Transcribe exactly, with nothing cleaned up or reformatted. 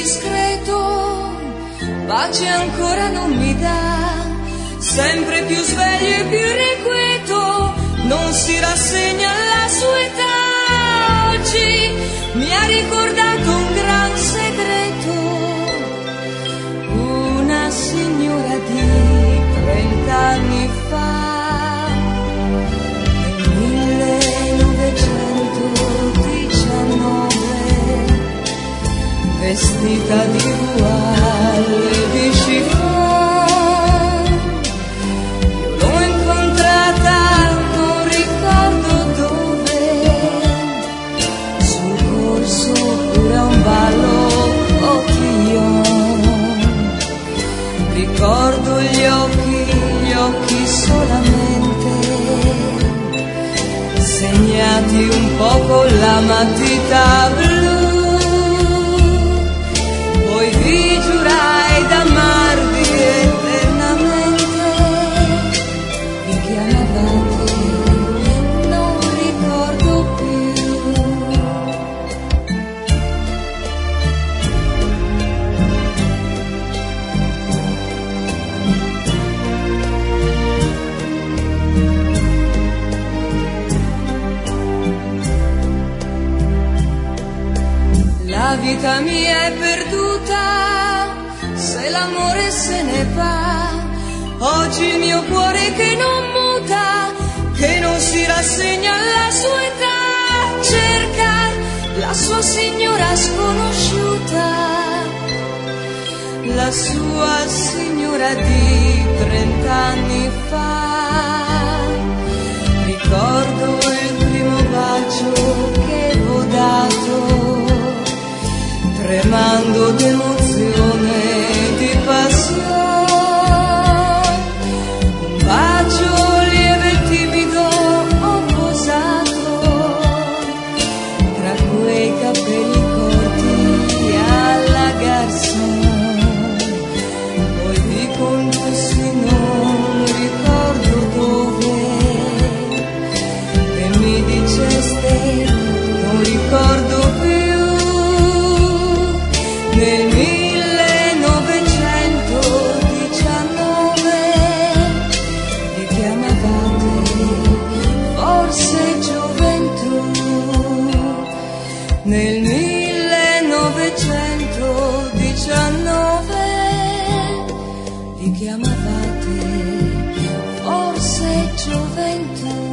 discreto, pace ancora non mi dà, sempre più sveglio e più irrequieto, non si rassegna alla sua età. Oggi mi ha ricordato un gran segreto, una signora di trent'anni fa, nel millenovecentodiciannove, vestita di voile e di chiffon. Io l'ho incontrata, non ricordo dove, sul corso oppure a un ballo cotillon. Ricordo gli occhi, gli occhi solamente, segnati un po' con la matita blu. Poi vi giurai d'amarvi eternamente, vi chiamavate, non ricordo più. La vita mia è perduta, se l'amore se ne va. Oggi il mio cuore che non muta, che non si rassegna alla sua età, cerca la sua signora sconosciuta, la sua signora di trent'anni fa. Ricordo il primo bacio che ho dato, tremando d'emozione e di passione, un bacio lieve e timido ho posato tra quei capelli corti alla garçon. Poi vi condussi non ricordo dove, e mi diceste non ricordo più. Nel millenovecentodiciannove vi chiamavate forse gioventù. Nel millenovecentodiciannove vi chiamavate forse gioventù.